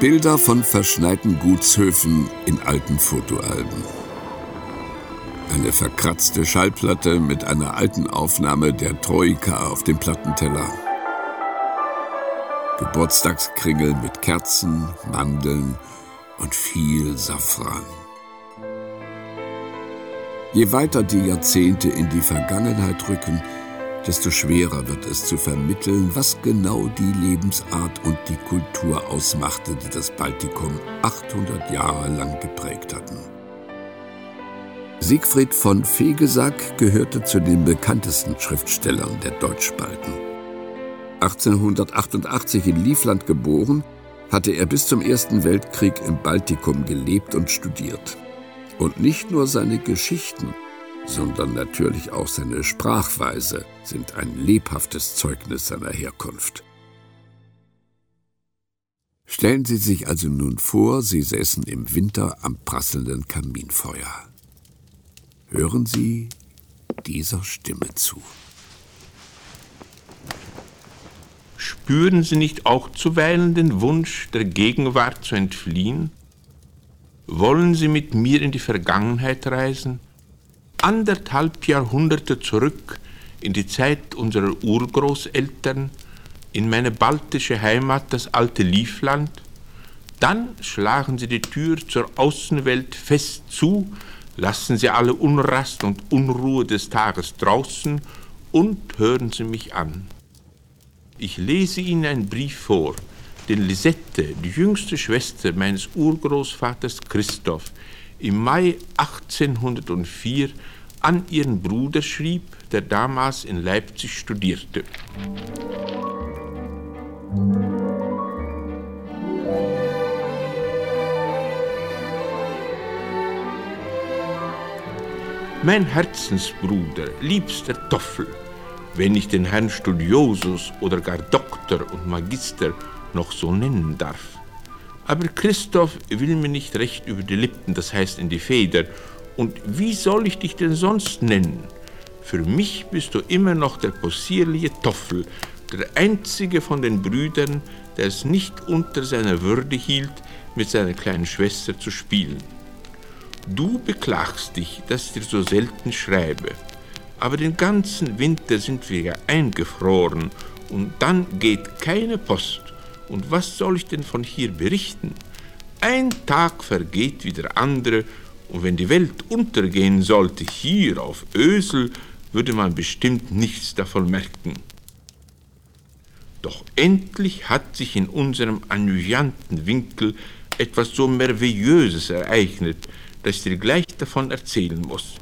Bilder von verschneiten Gutshöfen in alten Fotoalben. Eine verkratzte Schallplatte mit einer alten Aufnahme der Troika auf dem Plattenteller. Geburtstagskringel mit Kerzen, Mandeln und viel Safran. Je weiter die Jahrzehnte in die Vergangenheit rücken, desto schwerer wird es zu vermitteln, was genau die Lebensart und die Kultur ausmachte, die das Baltikum 800 Jahre lang geprägt hatten. Siegfried von Fegesack gehörte zu den bekanntesten Schriftstellern der Deutschbalten. 1888 in Livland geboren, hatte er bis zum Ersten Weltkrieg im Baltikum gelebt und studiert. Und nicht nur seine Geschichten, sondern natürlich auch seine Sprachweise sind ein lebhaftes Zeugnis seiner Herkunft. Stellen Sie sich also nun vor, Sie säßen im Winter am prasselnden Kaminfeuer. Hören Sie dieser Stimme zu. Spüren Sie nicht auch zuweilen den Wunsch, der Gegenwart zu entfliehen? Wollen Sie mit mir in die Vergangenheit reisen? 1,5 Jahrhunderte zurück in die Zeit unserer Urgroßeltern, in meine baltische Heimat, das alte Livland? Dann schlagen Sie die Tür zur Außenwelt fest zu, lassen Sie alle Unrast und Unruhe des Tages draußen und hören Sie mich an. Ich lese Ihnen einen Brief vor, den Lisette, die jüngste Schwester meines Urgroßvaters Christoph, im Mai 1804 an ihren Bruder schrieb, der damals in Leipzig studierte. Mein Herzensbruder, liebster Toffel, wenn ich den Herrn Studiosus oder gar Doktor und Magister noch so nennen darf. Aber Christoph will mir nicht recht über die Lippen, das heißt in die Feder. Und wie soll ich dich denn sonst nennen? Für mich bist du immer noch der possierliche Toffel, der einzige von den Brüdern, der es nicht unter seiner Würde hielt, mit seiner kleinen Schwester zu spielen. Du beklagst dich, dass ich dir so selten schreibe. Aber den ganzen Winter sind wir ja eingefroren und dann geht keine Post. Und was soll ich denn von hier berichten? Ein Tag vergeht wie der andere, und wenn die Welt untergehen sollte, hier auf Ösel, würde man bestimmt nichts davon merken. Doch endlich hat sich in unserem annüjanten Winkel etwas so Merveilleuses ereignet, dass ich dir gleich davon erzählen muss.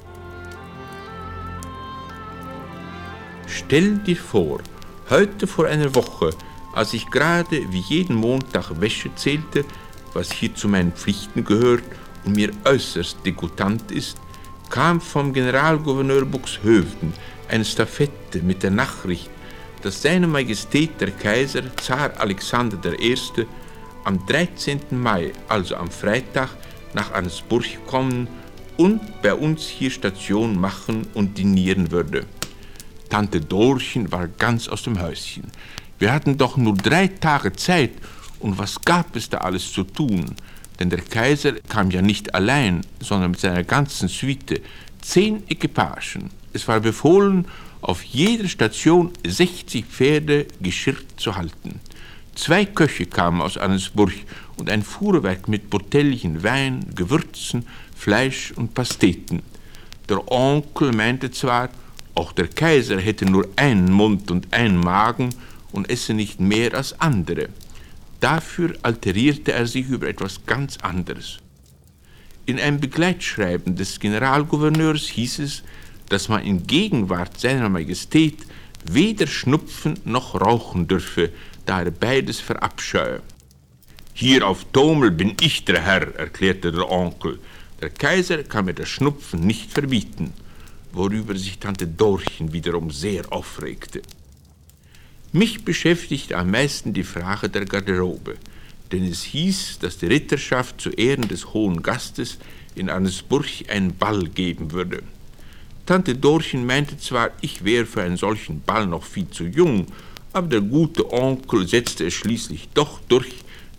Stell dir vor, heute vor einer Woche, als ich gerade wie jeden Montag Wäsche zählte, was hier zu meinen Pflichten gehört und mir äußerst degutant ist, kam vom Generalgouverneur Buxhoevden eine Stafette mit der Nachricht, dass seine Majestät der Kaiser, Zar Alexander I., am 13. Mai, also am Freitag, nach Arnsburg kommen und bei uns hier Station machen und dinieren würde. Tante Dorchen war ganz aus dem Häuschen. Wir hatten doch nur 3 Tage Zeit, und was gab es da alles zu tun? Denn der Kaiser kam ja nicht allein, sondern mit seiner ganzen Suite, 10 Equipagen. Es war befohlen, auf jeder Station 60 Pferde geschirrt zu halten. 2 Köche kamen aus Arnsburg und ein Fuhrwerk mit Botellchen Wein, Gewürzen, Fleisch und Pasteten. Der Onkel meinte zwar, auch der Kaiser hätte nur einen Mund und einen Magen und esse nicht mehr als andere. Dafür alterierte er sich über etwas ganz anderes. In einem Begleitschreiben des Generalgouverneurs hieß es, dass man in Gegenwart seiner Majestät weder schnupfen noch rauchen dürfe, da er beides verabscheue. Hier auf Tomel bin ich der Herr, erklärte der Onkel. Der Kaiser kann mir das Schnupfen nicht verbieten, worüber sich Tante Dorchen wiederum sehr aufregte. Mich beschäftigte am meisten die Frage der Garderobe, denn es hieß, dass die Ritterschaft zu Ehren des hohen Gastes in Arnsburg einen Ball geben würde. Tante Dorchen meinte zwar, ich wäre für einen solchen Ball noch viel zu jung, aber der gute Onkel setzte es schließlich doch durch,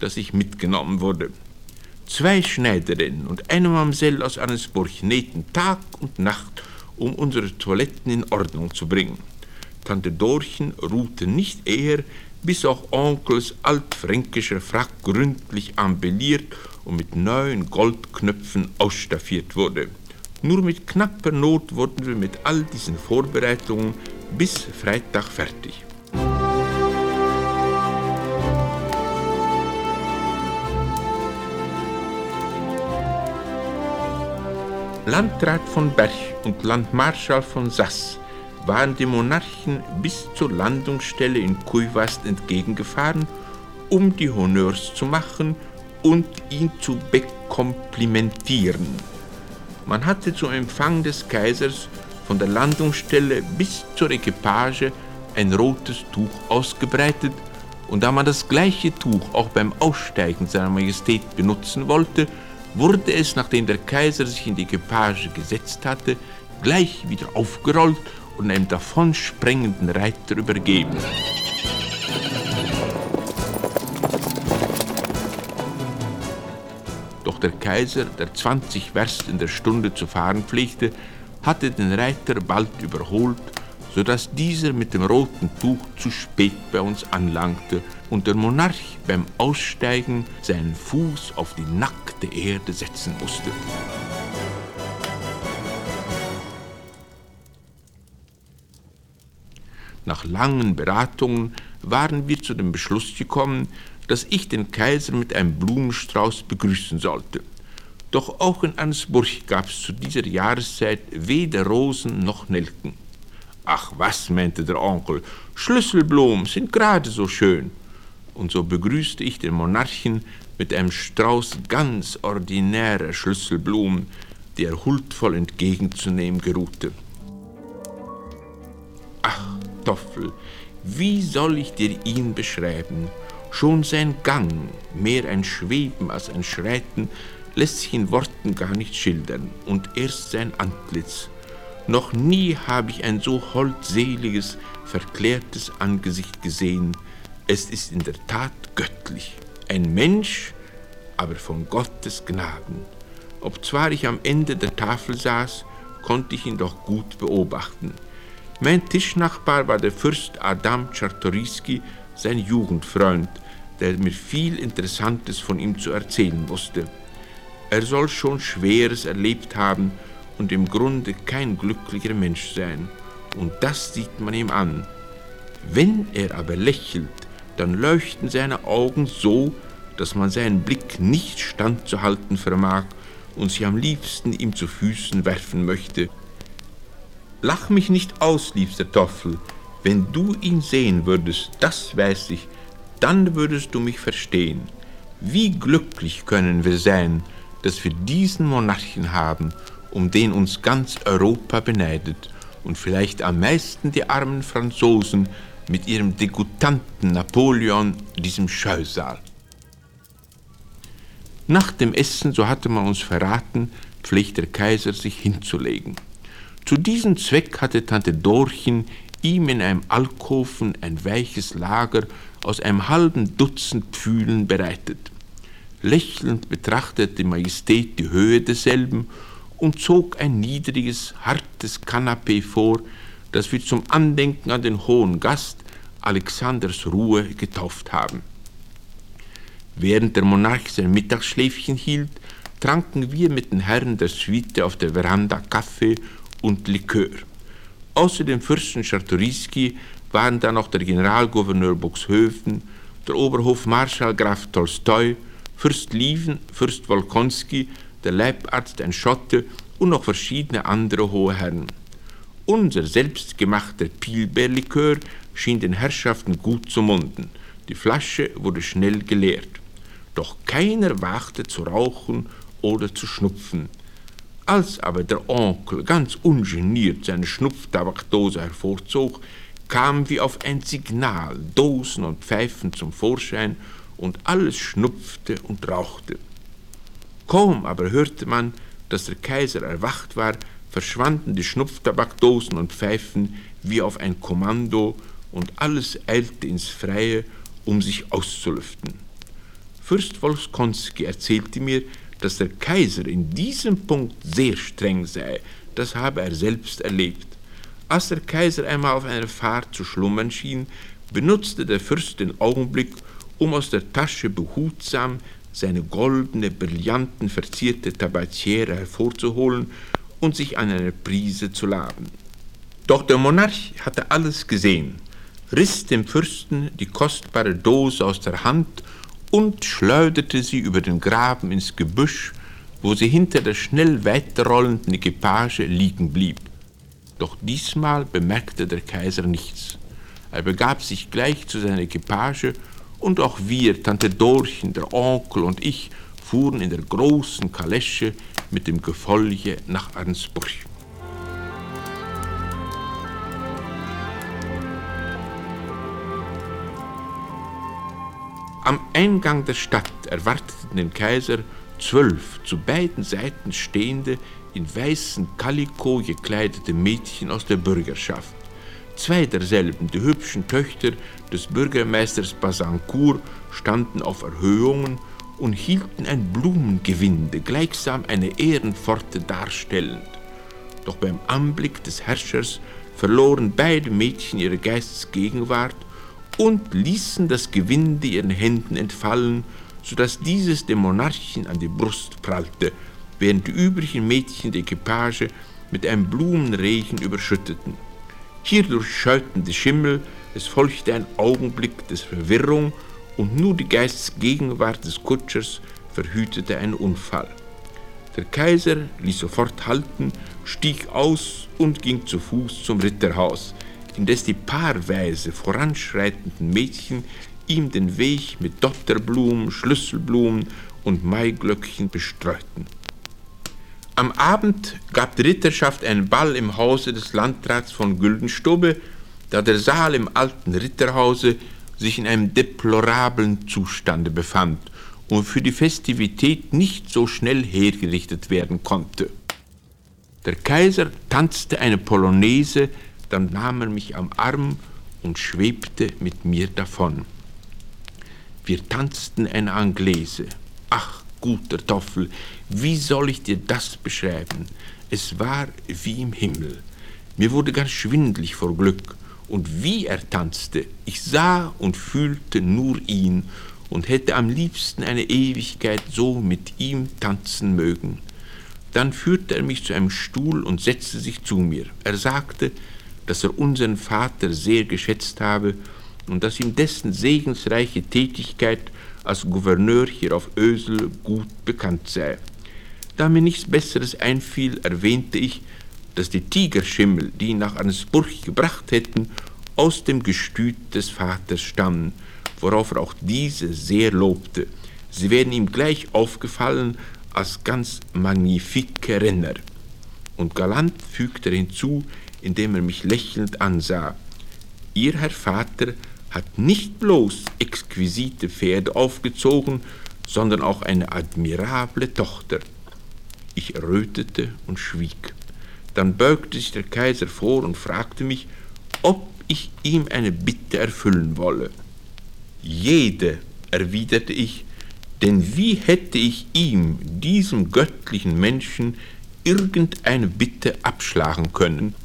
dass ich mitgenommen wurde. 2 Schneiderinnen und eine Mamsell aus Annesburg nähten Tag und Nacht, um unsere Toiletten in Ordnung zu bringen. Tante Dorchen ruhte nicht eher, bis auch Onkels altfränkischer Frack gründlich ambelliert und mit neuen Goldknöpfen ausstaffiert wurde. Nur mit knapper Not wurden wir mit all diesen Vorbereitungen bis Freitag fertig. Landrat von Berg und Landmarschall von Sass waren dem Monarchen bis zur Landungsstelle in Kuivast entgegengefahren, um die Honneurs zu machen und ihn zu bekomplimentieren. Man hatte zum Empfang des Kaisers von der Landungsstelle bis zur Equipage ein rotes Tuch ausgebreitet, und da man das gleiche Tuch auch beim Aussteigen seiner Majestät benutzen wollte, wurde es, nachdem der Kaiser sich in die Equipage gesetzt hatte, gleich wieder aufgerollt und einem davonsprengenden Reiter übergeben. Doch der Kaiser, der 20 Werst in der Stunde zu fahren pflegte, hatte den Reiter bald überholt, sodass dieser mit dem roten Tuch zu spät bei uns anlangte und der Monarch beim Aussteigen seinen Fuß auf die nackte Erde setzen musste. Nach langen Beratungen waren wir zu dem Beschluss gekommen, dass ich den Kaiser mit einem Blumenstrauß begrüßen sollte. Doch auch in Annesburg gab es zu dieser Jahreszeit weder Rosen noch Nelken. »Ach was«, meinte der Onkel, »Schlüsselblumen sind gerade so schön.« Und so begrüßte ich den Monarchen mit einem Strauß ganz ordinärer Schlüsselblumen, die er huldvoll entgegenzunehmen geruhte. »Ach, Toffel, wie soll ich dir ihn beschreiben? Schon sein Gang, mehr ein Schweben als ein Schreiten, lässt sich in Worten gar nicht schildern, und erst sein Antlitz. Noch nie habe ich ein so holdseliges, verklärtes Angesicht gesehen. Es ist in der Tat göttlich. Ein Mensch, aber von Gottes Gnaden. Obzwar ich am Ende der Tafel saß, konnte ich ihn doch gut beobachten. Mein Tischnachbar war der Fürst Adam Czartoryski, sein Jugendfreund, der mir viel Interessantes von ihm zu erzählen wusste. Er soll schon Schweres erlebt haben und im Grunde kein glücklicher Mensch sein. Und das sieht man ihm an. Wenn er aber lächelt, dann leuchten seine Augen so, dass man seinen Blick nicht standzuhalten vermag und sich am liebsten ihm zu Füßen werfen möchte. Lach mich nicht aus, liebster Toffel. Wenn du ihn sehen würdest, das weiß ich, dann würdest du mich verstehen. Wie glücklich können wir sein, dass wir diesen Monarchen haben, um den uns ganz Europa beneidet und vielleicht am meisten die armen Franzosen mit ihrem Degutanten Napoleon, diesem Scheusal. Nach dem Essen, so hatte man uns verraten, pflegt der Kaiser sich hinzulegen. Zu diesem Zweck hatte Tante Dorchen ihm in einem Alkoven ein weiches Lager aus einem halben Dutzend Pfühlen bereitet. Lächelnd betrachtete die Majestät die Höhe desselben und zog ein niedriges, hartes Kanapee vor, das wir zum Andenken an den hohen Gast Alexanders Ruhe getauft haben. Während der Monarch sein Mittagsschläfchen hielt, tranken wir mit den Herren der Suite auf der Veranda Kaffee und Likör. Außer dem Fürsten Czartoryski waren da noch der Generalgouverneur Buxhoeven, der Oberhofmarschall Graf Tolstoi, Fürst Lieven, Fürst Wolkonski, der Leibarzt, ein Schotte und noch verschiedene andere hohe Herren. Unser selbstgemachter Pilbeerlikör schien den Herrschaften gut zu munden. Die Flasche wurde schnell geleert. Doch keiner wagte zu rauchen oder zu schnupfen. Als aber der Onkel ganz ungeniert seine Schnupftabakdose hervorzog, kamen wir auf ein Signal Dosen und Pfeifen zum Vorschein und alles schnupfte und rauchte. Kaum aber hörte man, dass der Kaiser erwacht war, verschwanden die Schnupftabakdosen und Pfeifen wie auf ein Kommando und alles eilte ins Freie, um sich auszulüften. Fürst Wolskonsky erzählte mir, dass der Kaiser in diesem Punkt sehr streng sei. Das habe er selbst erlebt. Als der Kaiser einmal auf einer Fahrt zu schlummern schien, benutzte der Fürst den Augenblick, um aus der Tasche behutsam seine goldene, brillanten verzierte Tabatiere hervorzuholen und sich an einer Prise zu laben. Doch der Monarch hatte alles gesehen, riss dem Fürsten die kostbare Dose aus der Hand und schleuderte sie über den Graben ins Gebüsch, wo sie hinter der schnell weiterrollenden Equipage liegen blieb. Doch diesmal bemerkte der Kaiser nichts. Er begab sich gleich zu seiner Equipage, und auch wir, Tante Dorchen, der Onkel und ich, fuhren in der großen Kalesche mit dem Gefolge nach Arnsburg. Am Eingang der Stadt erwarteten den Kaiser 12 zu beiden Seiten stehende, in weißen Kaliko gekleidete Mädchen aus der Bürgerschaft. 2 derselben, die hübschen Töchter des Bürgermeisters Bazancourt, standen auf Erhöhungen und hielten ein Blumengewinde, gleichsam eine Ehrenpforte darstellend. Doch beim Anblick des Herrschers verloren beide Mädchen ihre Geistesgegenwart und ließen das Gewinde ihren Händen entfallen, sodass dieses dem Monarchen an die Brust prallte, während die übrigen Mädchen die Equipage mit einem Blumenregen überschütteten. Hierdurch scheuten die Schimmel, es folgte ein Augenblick des Verwirrung und nur die Geistesgegenwart des Kutschers verhütete einen Unfall. Der Kaiser ließ sofort halten, stieg aus und ging zu Fuß zum Ritterhaus, indes die paarweise voranschreitenden Mädchen ihm den Weg mit Dotterblumen, Schlüsselblumen und Maiglöckchen bestreuten. Am Abend gab die Ritterschaft einen Ball im Hause des Landrats von Güldenstubbe, da der Saal im alten Ritterhause sich in einem deplorablen Zustande befand und für die Festivität nicht so schnell hergerichtet werden konnte. Der Kaiser tanzte eine Polonaise, dann nahm er mich am Arm und schwebte mit mir davon. Wir tanzten eine Anglaise. Ach, guter Toffel, wie soll ich dir das beschreiben? Es war wie im Himmel. Mir wurde ganz schwindlig vor Glück. Und wie er tanzte, ich sah und fühlte nur ihn und hätte am liebsten eine Ewigkeit so mit ihm tanzen mögen. Dann führte er mich zu einem Stuhl und setzte sich zu mir. Er sagte, dass er unseren Vater sehr geschätzt habe und dass ihm dessen segensreiche Tätigkeit als Gouverneur hier auf Ösel gut bekannt sei. Da mir nichts Besseres einfiel, erwähnte ich, dass die Tigerschimmel, die ihn nach Arnsburg gebracht hätten, aus dem Gestüt des Vaters stammen, worauf er auch diese sehr lobte. Sie wären ihm gleich aufgefallen als ganz magnifike Renner. Und galant fügte er hinzu, indem er mich lächelnd ansah: Ihr Herr Vater hat nicht bloß exquisite Pferde aufgezogen, sondern auch eine admirable Tochter. Ich errötete und schwieg. Dann beugte sich der Kaiser vor und fragte mich, ob ich ihm eine Bitte erfüllen wolle. Jede, erwiderte ich, denn wie hätte ich ihm, diesem göttlichen Menschen, irgendeine Bitte abschlagen können?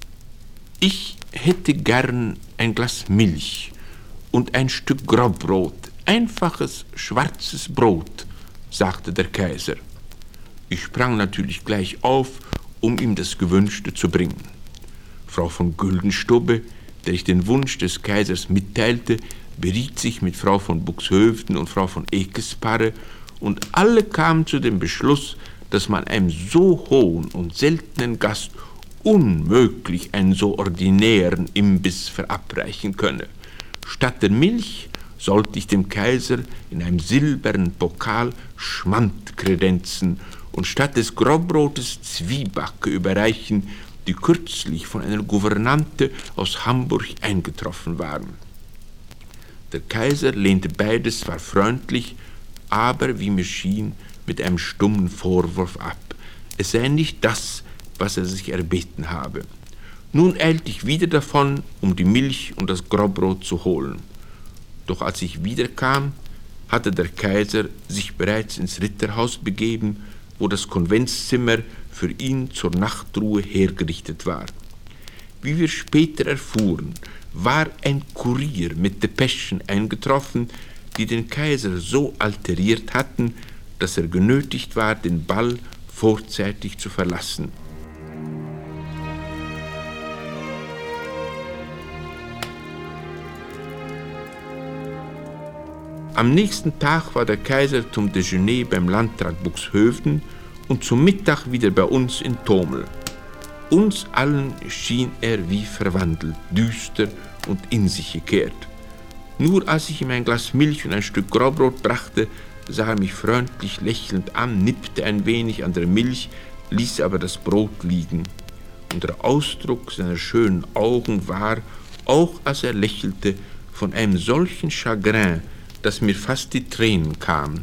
Ich hätte gern ein Glas Milch und ein Stück Grobbrot, einfaches schwarzes Brot, sagte der Kaiser. Ich sprang natürlich gleich auf, um ihm das Gewünschte zu bringen. Frau von Güldenstubbe, der ich den Wunsch des Kaisers mitteilte, beriet sich mit Frau von Buxhöfden und Frau von Ekesparre, und alle kamen zu dem Beschluss, dass man einem so hohen und seltenen Gast unmöglich einen so ordinären Imbiss verabreichen könne. Statt der Milch sollte ich dem Kaiser in einem silbernen Pokal Schmand kredenzen und statt des Grobbrotes Zwiebacke überreichen, die kürzlich von einer Gouvernante aus Hamburg eingetroffen waren. Der Kaiser lehnte beides zwar freundlich, aber, wie mir schien, mit einem stummen Vorwurf ab. Es sei nicht das, was er sich erbeten habe. Nun eilte ich wieder davon, um die Milch und das Grobbrot zu holen. Doch als ich wiederkam, hatte der Kaiser sich bereits ins Ritterhaus begeben, wo das Konventszimmer für ihn zur Nachtruhe hergerichtet war. Wie wir später erfuhren, war ein Kurier mit Depeschen eingetroffen, die den Kaiser so alteriert hatten, dass er genötigt war, den Ball vorzeitig zu verlassen. Am nächsten Tag war der Kaiser zum Déjeuner beim Landrat Buxhoevden und zum Mittag wieder bei uns in Tomel. Uns allen schien er wie verwandelt, düster und in sich gekehrt. Nur als ich ihm ein Glas Milch und ein Stück Graubrot brachte, sah er mich freundlich lächelnd an, nippte ein wenig an der Milch, ließ aber das Brot liegen. Und der Ausdruck seiner schönen Augen war, auch als er lächelte, von einem solchen Chagrin, dass mir fast die Tränen kamen.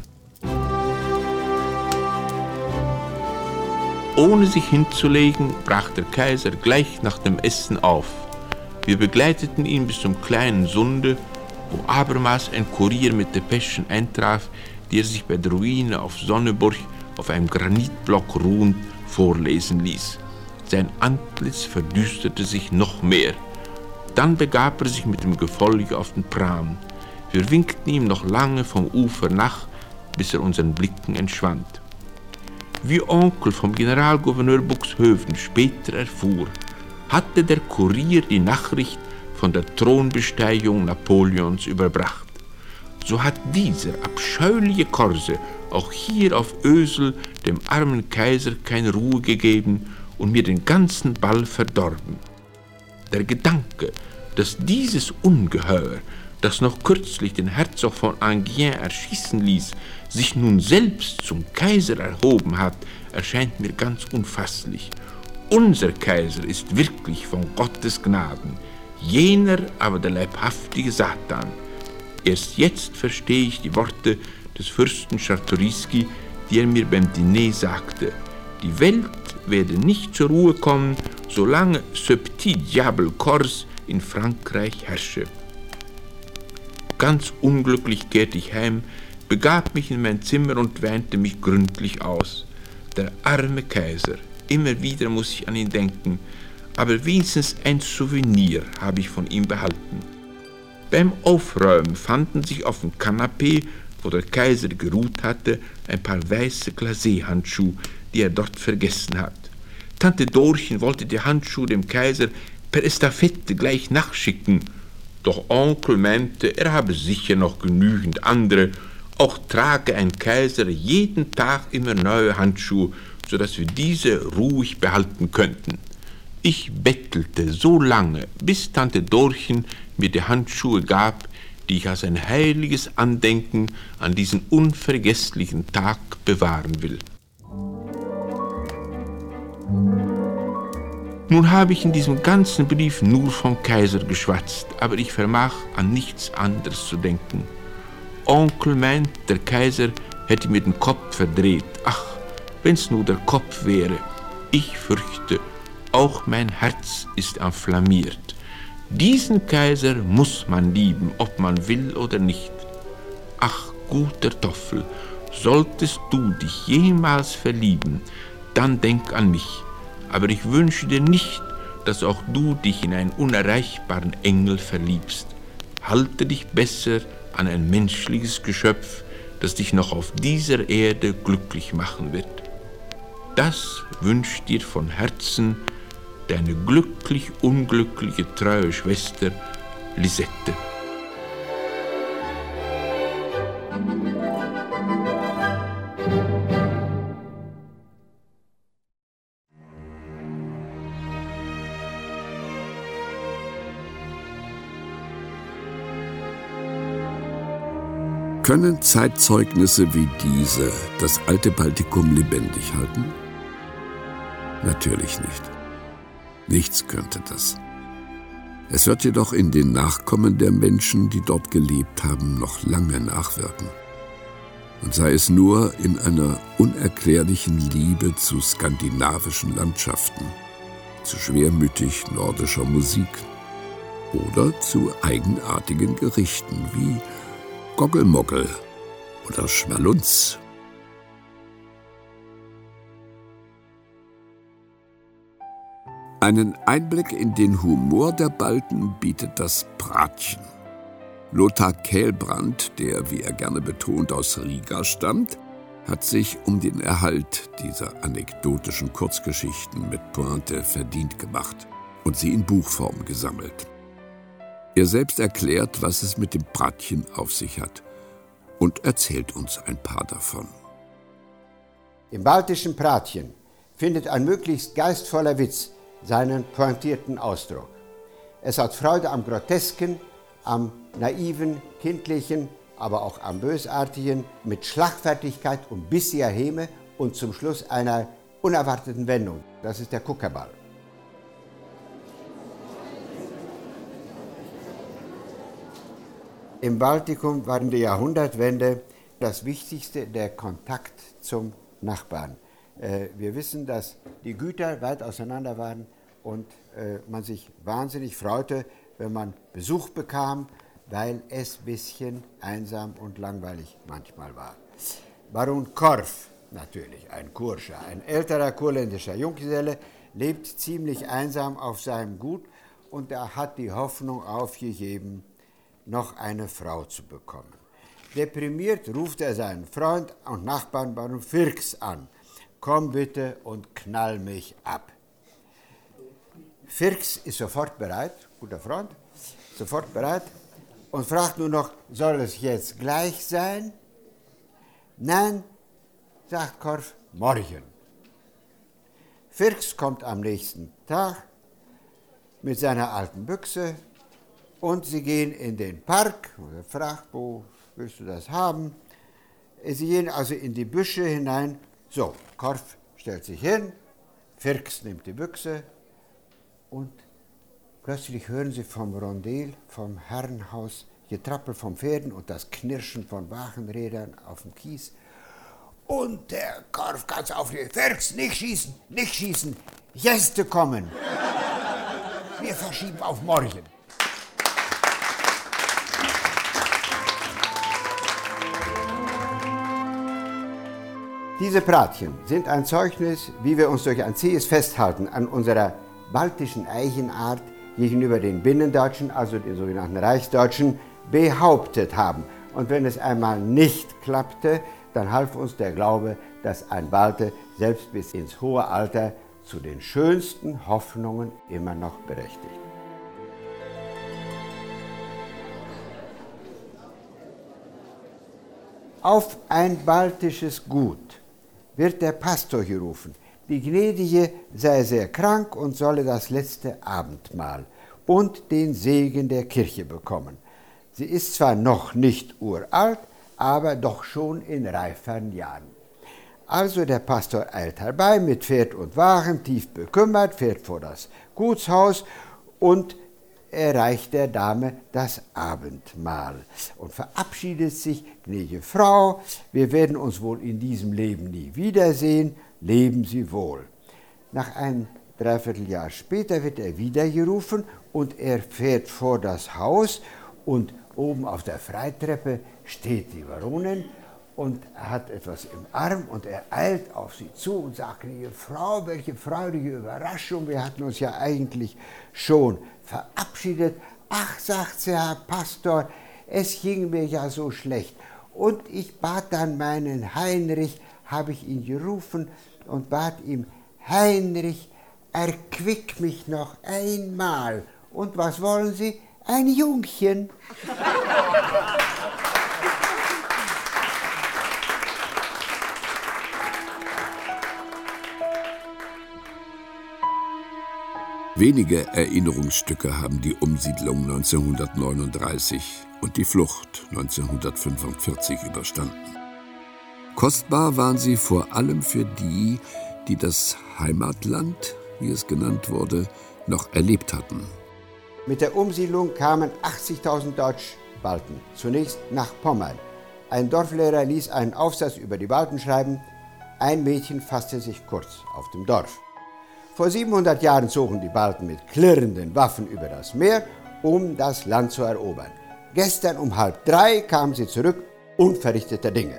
Ohne sich hinzulegen, brach der Kaiser gleich nach dem Essen auf. Wir begleiteten ihn bis zum kleinen Sunde, wo abermals ein Kurier mit Depeschen eintraf, die er sich bei der Ruine auf Sonneburg auf einem Granitblock ruhend vorlesen ließ. Sein Antlitz verdüsterte sich noch mehr. Dann begab er sich mit dem Gefolge auf den Pram. Wir winkten ihm noch lange vom Ufer nach, bis er unseren Blicken entschwand. Wie Onkel vom Generalgouverneur Buxhoevden später erfuhr, hatte der Kurier die Nachricht von der Thronbesteigung Napoleons überbracht. So hat dieser abscheuliche Korse auch hier auf Ösel dem armen Kaiser keine Ruhe gegeben und mir den ganzen Ball verdorben. Der Gedanke, dass dieses Ungeheuer, das noch kürzlich den Herzog von Enghien erschießen ließ, sich nun selbst zum Kaiser erhoben hat, erscheint mir ganz unfasslich. Unser Kaiser ist wirklich von Gottes Gnaden, jener aber der leibhaftige Satan. Erst jetzt verstehe ich die Worte des Fürsten Czartoryski, die er mir beim Diner sagte. Die Welt werde nicht zur Ruhe kommen, solange ce petit diable Corse in Frankreich herrsche. Ganz unglücklich kehrte ich heim, begab mich in mein Zimmer und weinte mich gründlich aus. Der arme Kaiser, immer wieder muss ich an ihn denken, aber wenigstens ein Souvenir habe ich von ihm behalten. Beim Aufräumen fanden sich auf dem Kanapee, wo der Kaiser geruht hatte, ein paar weiße Glacé-Handschuhe, die er dort vergessen hat. Tante Dorchen wollte die Handschuhe dem Kaiser per Estafette gleich nachschicken, doch Onkel meinte, er habe sicher noch genügend andere, auch trage ein Kaiser jeden Tag immer neue Handschuhe, sodass wir diese ruhig behalten könnten. Ich bettelte so lange, bis Tante Dorchen mir die Handschuhe gab, die ich als ein heiliges Andenken an diesen unvergesslichen Tag bewahren will. Nun habe ich in diesem ganzen Brief nur vom Kaiser geschwatzt, aber ich vermag an nichts anderes zu denken. Onkel meint, der Kaiser hätte mir den Kopf verdreht. Ach, wenn's nur der Kopf wäre. Ich fürchte, auch mein Herz ist enflammiert. Diesen Kaiser muss man lieben, ob man will oder nicht. Ach, guter Toffel, solltest du dich jemals verlieben, dann denk an mich. Aber ich wünsche dir nicht, dass auch du dich in einen unerreichbaren Engel verliebst. Halte dich besser an ein menschliches Geschöpf, das dich noch auf dieser Erde glücklich machen wird. Das wünscht dir von Herzen deine glücklich-unglückliche treue Schwester Lisette. Können Zeitzeugnisse wie diese das alte Baltikum lebendig halten? Natürlich nicht. Nichts könnte das. Es wird jedoch in den Nachkommen der Menschen, die dort gelebt haben, noch lange nachwirken. Und sei es nur in einer unerklärlichen Liebe zu skandinavischen Landschaften, zu schwermütig nordischer Musik oder zu eigenartigen Gerichten wie Goggelmoggel oder Schmalunz. Einen Einblick in den Humor der Balten bietet das Bratchen. Lothar Kählbrand, der, wie er gerne betont, aus Riga stammt, hat sich um den Erhalt dieser anekdotischen Kurzgeschichten mit Pointe verdient gemacht und sie in Buchform gesammelt. Er selbst erklärt, was es mit dem Bratchen auf sich hat und erzählt uns ein paar davon. Im baltischen Bratchen findet ein möglichst geistvoller Witz seinen pointierten Ausdruck. Es hat Freude am Grotesken, am Naiven, Kindlichen, aber auch am Bösartigen, mit Schlagfertigkeit und bissiger Häme und zum Schluss einer unerwarteten Wendung. Das ist der Kuckerball. Im Baltikum war in der Jahrhundertwende das Wichtigste der Kontakt zum Nachbarn. Wir wissen, dass die Güter weit auseinander waren und man sich wahnsinnig freute, wenn man Besuch bekam, weil es ein bisschen einsam und langweilig manchmal war. Baron Korff, natürlich ein Kurscher, ein älterer kurländischer Junggeselle, lebt ziemlich einsam auf seinem Gut und er hat die Hoffnung aufgegeben, noch eine Frau zu bekommen. Deprimiert ruft er seinen Freund und Nachbarn Baron Firks an. Komm bitte und knall mich ab. Firks ist sofort bereit, guter Freund, sofort bereit und fragt nur noch, soll es jetzt gleich sein? Nein, sagt Korff, morgen. Firks kommt am nächsten Tag mit seiner alten Büchse und sie gehen in den Park. Und er fragt, wo willst du das haben? Sie gehen also in die Büsche hinein. So, Korff stellt sich hin, Firks nimmt die Büchse und plötzlich hören sie vom Rondel, vom Herrenhaus, Getrappel von Pferden und das Knirschen von Wagenrädern auf dem Kies. Und der Korff ganz aufgeregt, Firks, nicht schießen, Gäste kommen. Wir verschieben auf morgen. Diese Bratchen sind ein Zeugnis, wie wir uns durch ein zähes Festhalten an unserer baltischen Eigenart gegenüber den Binnendeutschen, also den sogenannten Reichsdeutschen, behauptet haben. Und wenn es einmal nicht klappte, dann half uns der Glaube, dass ein Balte selbst bis ins hohe Alter zu den schönsten Hoffnungen immer noch berechtigt. Auf ein baltisches Gut wird der Pastor gerufen. Die Gnädige sei sehr krank und solle das letzte Abendmahl und den Segen der Kirche bekommen. Sie ist zwar noch nicht uralt, aber doch schon in reiferen Jahren. Also der Pastor eilt herbei mit Pferd und Wagen, tief bekümmert, fährt vor das Gutshaus und erreicht der Dame das Abendmahl und verabschiedet sich, gnädige Frau, wir werden uns wohl in diesem Leben nie wiedersehen, leben Sie wohl. Nach einem Dreivierteljahr später wird er wieder gerufen und er fährt vor das Haus und oben auf der Freitreppe steht die Baronin und hat etwas im Arm und er eilt auf sie zu und sagt, gnädige Frau, welche freudige Überraschung, wir hatten uns ja eigentlich schon verabschiedet. Ach, sagt sie, Herr Pastor, es ging mir ja so schlecht. Und ich bat dann meinen Heinrich, habe ich ihn gerufen und bat ihm, Heinrich, erquick mich noch einmal. Und was wollen Sie? Ein Jungchen. Wenige Erinnerungsstücke haben die Umsiedlung 1939 und die Flucht 1945 überstanden. Kostbar waren sie vor allem für die, die das Heimatland, wie es genannt wurde, noch erlebt hatten. Mit der Umsiedlung kamen 80.000 Deutsch-Balten, zunächst nach Pommern. Ein Dorflehrer ließ einen Aufsatz über die Balten schreiben. Ein Mädchen fasste sich kurz auf dem Dorf. Vor 700 Jahren zogen die Balten mit klirrenden Waffen über das Meer, um das Land zu erobern. Gestern um 2:30 kamen sie zurück unverrichteter Dinge.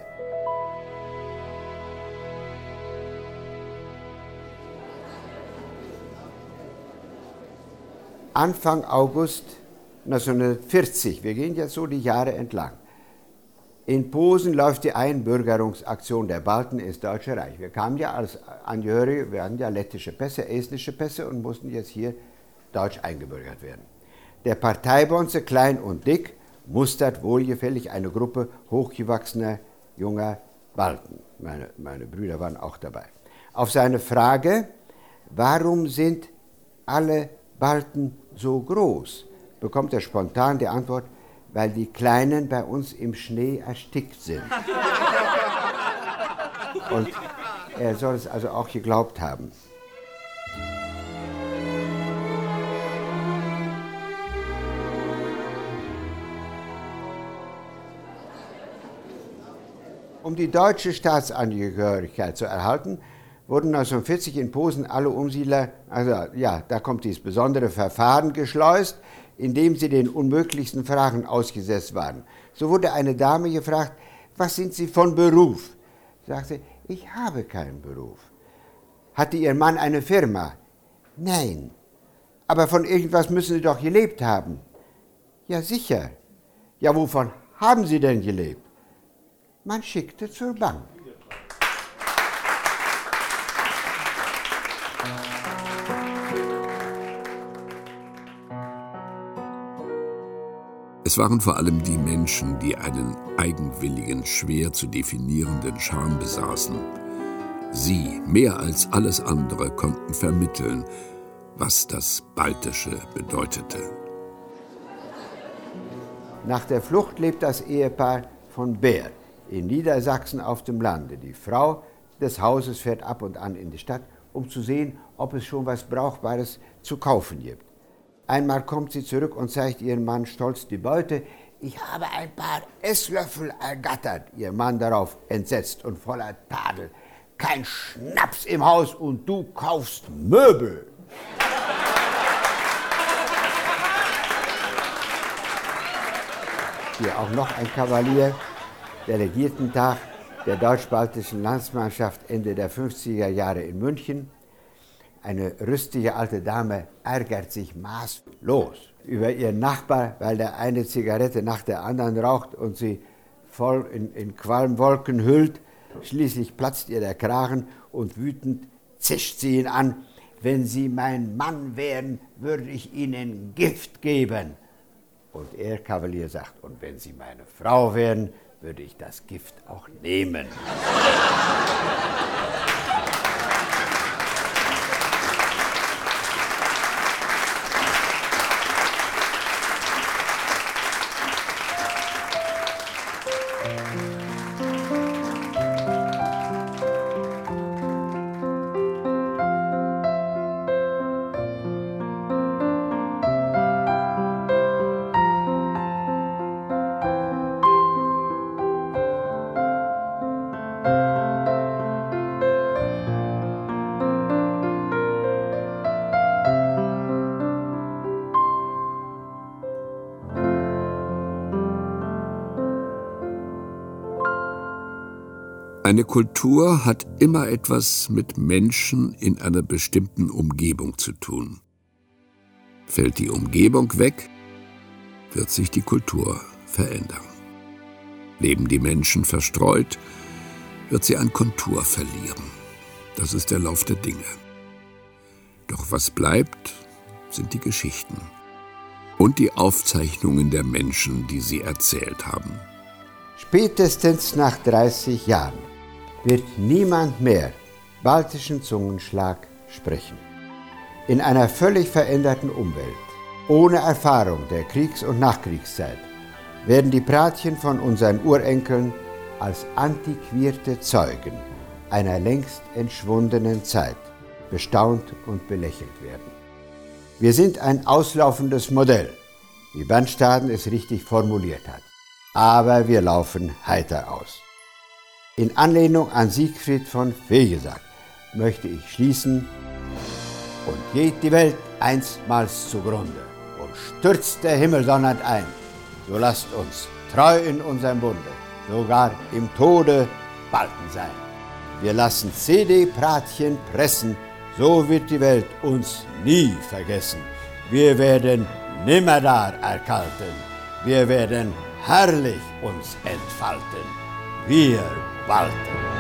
Anfang August 1940, wir gehen jetzt so die Jahre entlang. In Posen läuft die Einbürgerungsaktion der Balten ins Deutsche Reich. Wir kamen ja als Angehörige, wir hatten ja lettische Pässe, estnische Pässe und mussten jetzt hier deutsch eingebürgert werden. Der Parteibonze, klein und dick, mustert wohlgefällig eine Gruppe hochgewachsener junger Balten. Meine Brüder waren auch dabei. Auf seine Frage, warum sind alle Balten so groß, bekommt er spontan die Antwort, weil die Kleinen bei uns im Schnee erstickt sind. Und er soll es also auch geglaubt haben. Um die deutsche Staatsangehörigkeit zu erhalten, wurden 1940 in Posen alle Umsiedler, also ja, da kommt dieses besondere Verfahren geschleust, in dem sie den unmöglichsten Fragen ausgesetzt waren. So wurde eine Dame gefragt, was sind Sie von Beruf? Sie sagte, ich habe keinen Beruf. Hatte Ihr Mann eine Firma? Nein. Aber von irgendwas müssen Sie doch gelebt haben. Ja, sicher. Ja, wovon haben Sie denn gelebt? Man schickte zur Bank. Es waren vor allem die Menschen, die einen eigenwilligen, schwer zu definierenden Charme besaßen. Sie, mehr als alles andere, konnten vermitteln, was das Baltische bedeutete. Nach der Flucht lebt das Ehepaar von Bär in Niedersachsen auf dem Lande. Die Frau des Hauses fährt ab und an in die Stadt, um zu sehen, ob es schon was Brauchbares zu kaufen gibt. Einmal kommt sie zurück und zeigt ihrem Mann stolz die Beute. Ich habe ein paar Esslöffel ergattert. Ihr Mann darauf entsetzt und voller Tadel. Kein Schnaps im Haus und du kaufst Möbel. Hier auch noch ein Kavalier. Delegiertentag der deutsch-baltischen Landsmannschaft Ende der 50er Jahre in München. Eine rüstige alte Dame ärgert sich maßlos über ihren Nachbar, weil der eine Zigarette nach der anderen raucht und sie voll in Qualmwolken hüllt. Schließlich platzt ihr der Kragen und wütend zischt sie ihn an. Wenn Sie mein Mann wären, würde ich Ihnen Gift geben. Und er, Kavalier, sagt, und wenn Sie meine Frau wären, würde ich das Gift auch nehmen. Eine Kultur hat immer etwas mit Menschen in einer bestimmten Umgebung zu tun. Fällt die Umgebung weg, wird sich die Kultur verändern. Leben die Menschen verstreut, wird sie an Kontur verlieren. Das ist der Lauf der Dinge. Doch was bleibt, sind die Geschichten und die Aufzeichnungen der Menschen, die sie erzählt haben. Spätestens nach 30 Jahren wird niemand mehr baltischen Zungenschlag sprechen. In einer völlig veränderten Umwelt, ohne Erfahrung der Kriegs- und Nachkriegszeit, werden die Pratchen von unseren Urenkeln als antiquierte Zeugen einer längst entschwundenen Zeit bestaunt und belächelt werden. Wir sind ein auslaufendes Modell, wie Bernstaden es richtig formuliert hat. Aber wir laufen heiter aus. In Anlehnung an Siegfried von Vegesack möchte ich schließen: Und geht die Welt einstmals zugrunde und stürzt der Himmel donnernd ein, so lasst uns treu in unserem Bunde sogar im Tode Balken sein. Wir lassen CD-Pratchen pressen, so wird die Welt uns nie vergessen. Wir werden nimmerdar erkalten, wir werden herrlich uns entfalten. Wir walten.